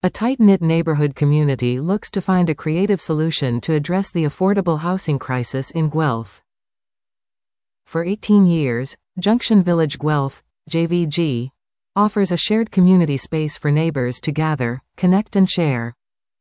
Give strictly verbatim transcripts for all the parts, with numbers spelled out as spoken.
A tight-knit neighborhood community looks to find a creative solution to address the affordable housing crisis in Guelph. For eighteen years, Junction Village Guelph, J V G, offers a shared community space for neighbors to gather, connect and share.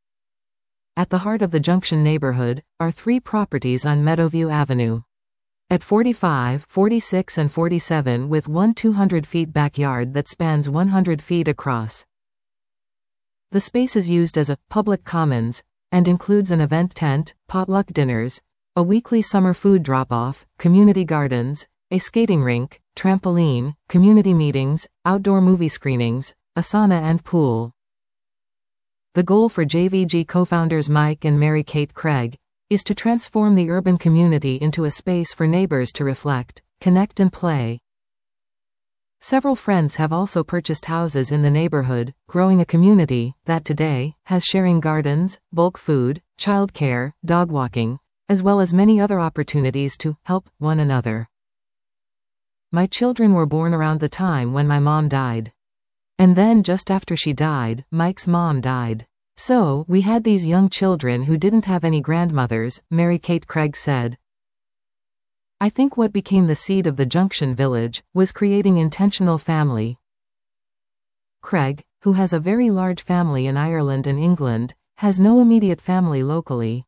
At the heart of the Junction neighborhood are three properties on Meadowview Avenue. At forty-five, forty-six and forty-seven, with one two hundred feet backyard that spans one hundred feet across. The space is used as a public commons and includes an event tent, potluck dinners, a weekly summer food drop-off, community gardens, a skating rink, trampoline, community meetings, outdoor movie screenings, a sauna and pool. The goal for J V G co-founders Mike and Mary Kate Craig is to transform the urban community into a space for neighbors to reflect, connect and play. Several friends have also purchased houses in the neighborhood, growing a community that today has sharing gardens, bulk food, childcare, dog walking, as well as many other opportunities to help one another. My children were born around the time when my mom died. And then just after she died, Mike's mom died. So, we had these young children who didn't have any grandmothers, Mary Kate Craig said. I think what became the seed of the Junction Village was creating intentional family. Craig, who has a very large family in Ireland and England, has no immediate family locally.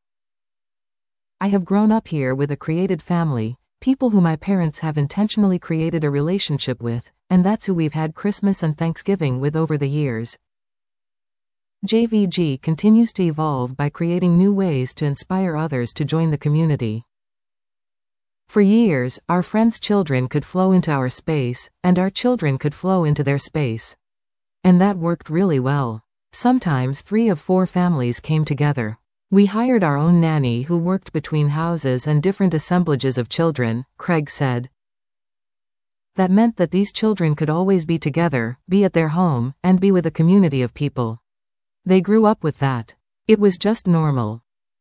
I have grown up here with a created family, people who my parents have intentionally created a relationship with, and that's who we've had Christmas and Thanksgiving with over the years. J V G continues to evolve by creating new ways to inspire others to join the community. For years, our friends' children could flow into our space, and our children could flow into their space. And that worked really well. Sometimes three of four families came together. We hired our own nanny who worked between houses and different assemblages of children, Craig said. That meant that these children could always be together, be at their home, and be with a community of people. They grew up with that. It was just normal.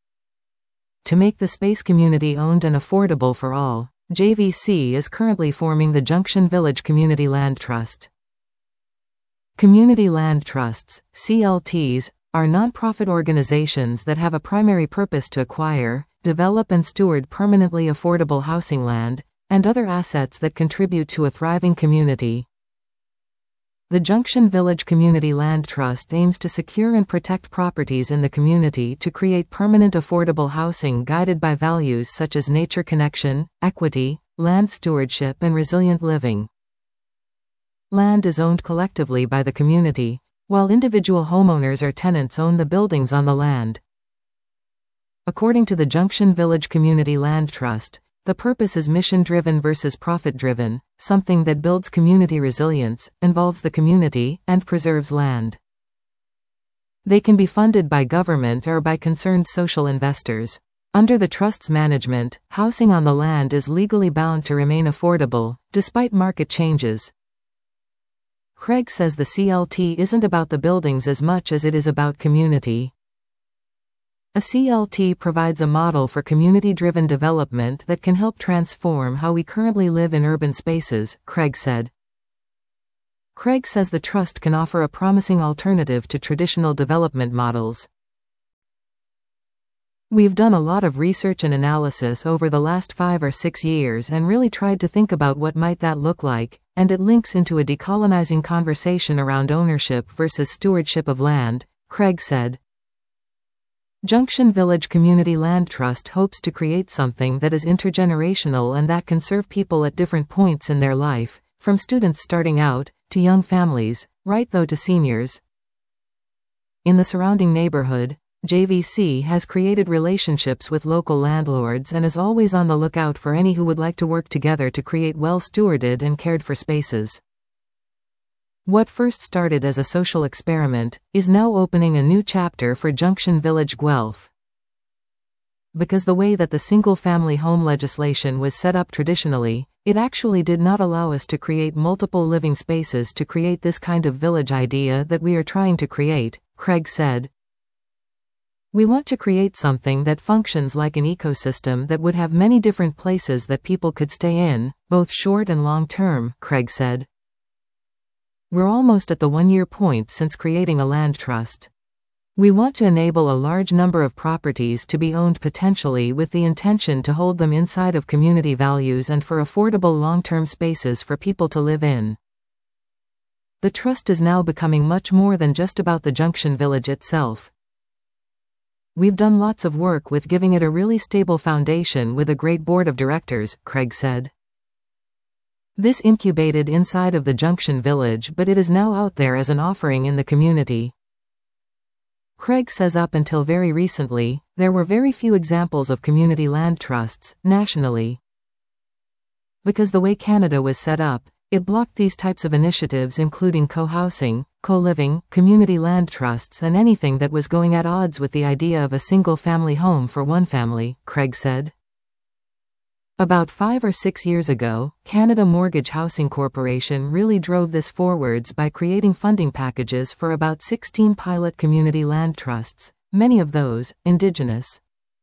To make the space community owned and affordable for all, J V C is currently forming the Junction Village Community Land Trust. Community Land Trusts, C L Ts, are nonprofit organizations that have a primary purpose to acquire, develop and steward permanently affordable housing land, and other assets that contribute to a thriving community. The Junction Village Community Land Trust aims to secure and protect properties in the community to create permanent affordable housing guided by values such as nature connection, equity, land stewardship and resilient living. Land is owned collectively by the community, while individual homeowners or tenants own the buildings on the land. According to the Junction Village Community Land Trust, the purpose is mission-driven versus profit-driven, something that builds community resilience, involves the community, and preserves land. They can be funded by government or by concerned social investors. Under the trust's management, housing on the land is legally bound to remain affordable, despite market changes. Craig says the C L T isn't about the buildings as much as it is about community. A C L T provides a model for community-driven development that can help transform how we currently live in urban spaces, Craig said. Craig says the trust can offer a promising alternative to traditional development models. We've done a lot of research and analysis over the last five or six years and really tried to think about what might that look like, and it links into a decolonizing conversation around ownership versus stewardship of land, Craig said. Junction Village Community Land Trust hopes to create something that is intergenerational and that can serve people at different points in their life, from students starting out, to young families, right though to seniors. In the surrounding neighborhood, J V C has created relationships with local landlords and is always on the lookout for any who would like to work together to create well-stewarded and cared-for spaces. What first started as a social experiment is now opening a new chapter for Junction Village Guelph. Because the way that the single-family home legislation was set up traditionally, it actually did not allow us to create multiple living spaces to create this kind of village idea that we are trying to create, Craig said. We want to create something that functions like an ecosystem that would have many different places that people could stay in, both short and long term, Craig said. We're almost at the one-year point since creating a land trust. We want to enable a large number of properties to be owned potentially with the intention to hold them inside of community values and for affordable long-term spaces for people to live in. The trust is now becoming much more than just about the Junction Village itself. We've done lots of work with giving it a really stable foundation with a great board of directors, Craig said. This incubated inside of the Junction Village, but it is now out there as an offering in the community. Craig says up until very recently, there were very few examples of community land trusts, nationally. Because the way Canada was set up, it blocked these types of initiatives including co-housing, co-living, community land trusts and anything that was going at odds with the idea of a single-family home for one family, Craig said. About five or six years ago, Canada Mortgage Housing Corporation really drove this forwards by creating funding packages for about sixteen pilot community land trusts, many of those Indigenous.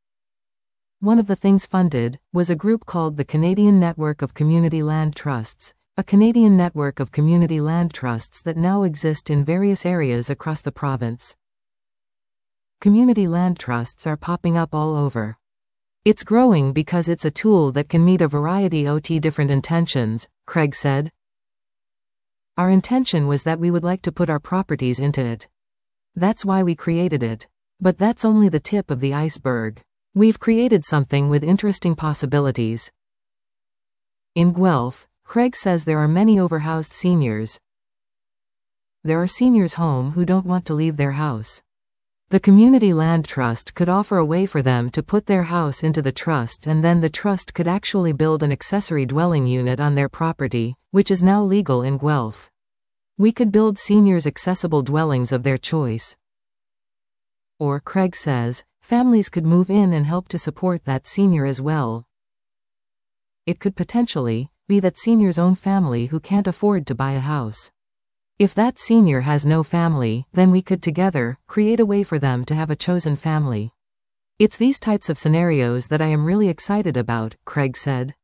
One of the things funded was a group called the Canadian Network of Community Land Trusts, a Canadian network of community land trusts that now exist in various areas across the province. Community land trusts are popping up all over. It's growing because it's a tool that can meet a variety of different intentions, Craig said. Our intention was that we would like to put our properties into it. That's why we created it. But that's only the tip of the iceberg. We've created something with interesting possibilities. In Guelph, Craig says there are many overhoused seniors. There are seniors home who don't want to leave their house. The Community Land Trust could offer a way for them to put their house into the trust, and then the trust could actually build an accessory dwelling unit on their property, which is now legal in Guelph. We could build seniors accessible dwellings of their choice. Or, Craig says, families could move in and help to support that senior as well. It could potentially be that senior's own family who can't afford to buy a house. If that senior has no family, then we could together create a way for them to have a chosen family. It's these types of scenarios that I am really excited about, Craig said.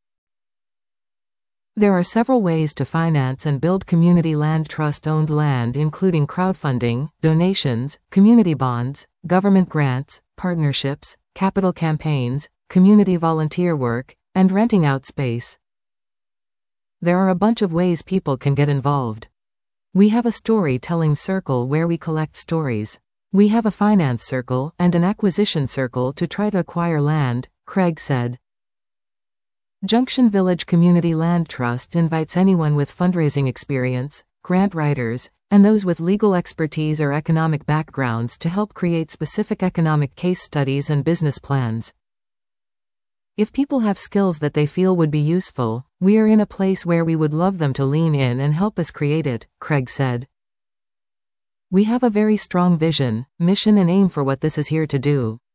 There are several ways to finance and build community land trust-owned land, including crowdfunding, donations, community bonds, government grants, partnerships, capital campaigns, community volunteer work, and renting out space. There are a bunch of ways people can get involved. We have a storytelling circle where we collect stories. We have a finance circle and an acquisition circle to try to acquire land, Craig said. Junction Village Community Land Trust invites anyone with fundraising experience, grant writers, and those with legal expertise or economic backgrounds to help create specific economic case studies and business plans. If people have skills that they feel would be useful, we are in a place where we would love them to lean in and help us create it, Craig said. We have a very strong vision, mission and aim for what this is here to do.